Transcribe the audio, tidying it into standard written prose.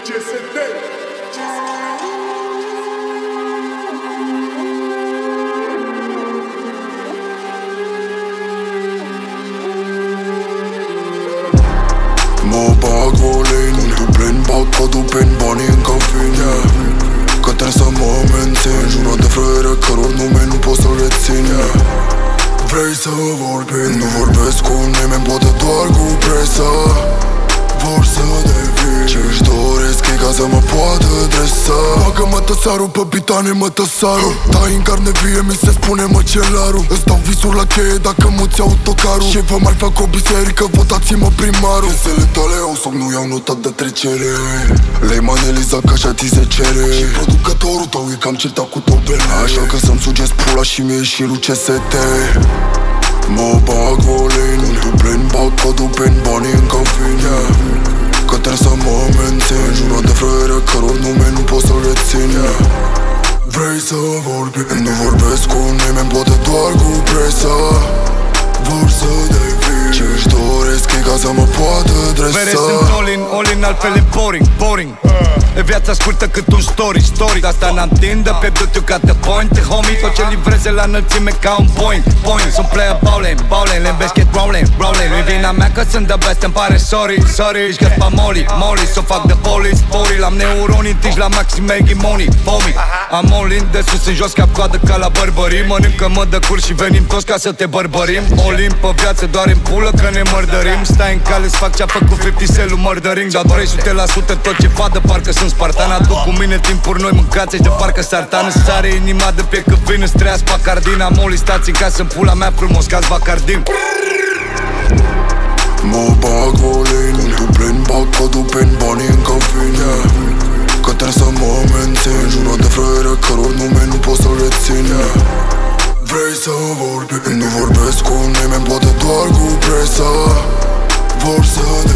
CSD. Mă bag volei, nu plin, bag codul prin banii încă vin, yeah. Că trebuie să mă mențin, jură de frăiere căror nume nu pot să rețin, yeah. Vrei să vorbim, nu vorbesc cu nimeni, poate doar cu presa. Vor să devin ce-și doresc ei ca să mă poată dresa. Bagă-mă tăsarul pe bitane, mă tăsarul. Tai în carne vie, mi se spune măcelaru. Îți dau visul la cheie dacă muți autocarul. Și vă mai fac o biserică, votați-mă primarul. Piesele tale au somn, nu iau notat de trecere. Le-ai manelizat ca așa ți se cere. Și producătorul tău e cam certat cu tobele. Așa că să-mi sugeți pula și mie și lui CST. Mă bag volei, nu plin, bag codul prin banii încă vin, yeah. Că trebuie să mă mențin, jură de frăiere căror nume nu pot să rețin, yeah. Vrei să vorbim, nu vorbesc cu nimeni, poate doar cu presa. Vor să devin ce-și doresc ei ca să mă poată dresa. Mere sunt all-in, altfel e boring. E viața scurtă cât un story. De asta n-am Tinder, pierdut eu ca the point. Homie, tot ce livreze la înălțime ca un point. Sunt player bowling, le-nvesc get rolling. Nu-i vina mea că sunt the best, îmi pare sorry. Ești găs pa molly, s-o fac de police. L-am neuronii, tici la maxim hegemony. Am all-in, de sus în jos, cap coadă ca la bărbării. Mănâncă mă de cur și venim toți ca să te bărbărim. All-in pe viață, doar în pulă că ne mărdărim. Stai în cale, fac ce-a făcut 50 Cent-ul murdering. Dar 300% tot ce fadă, parcă sunt spartan. Aduc cu mine timpuri noi mâncați de parcă sartan. Îți sare inima de pe că vin, îți treia spacardina. Moli, stați în casă, în pula mea frumos ca-ți bacardin. Mă bag volei, nu plin, bag codul prin banii încă vin, yeah. Că trebuie să mă mențin, jură de frăiere căror nume nu pot să rețin, yeah. Vrei să vorbim, nu vorbesc cu nimeni, poate doar cu presa. Vor să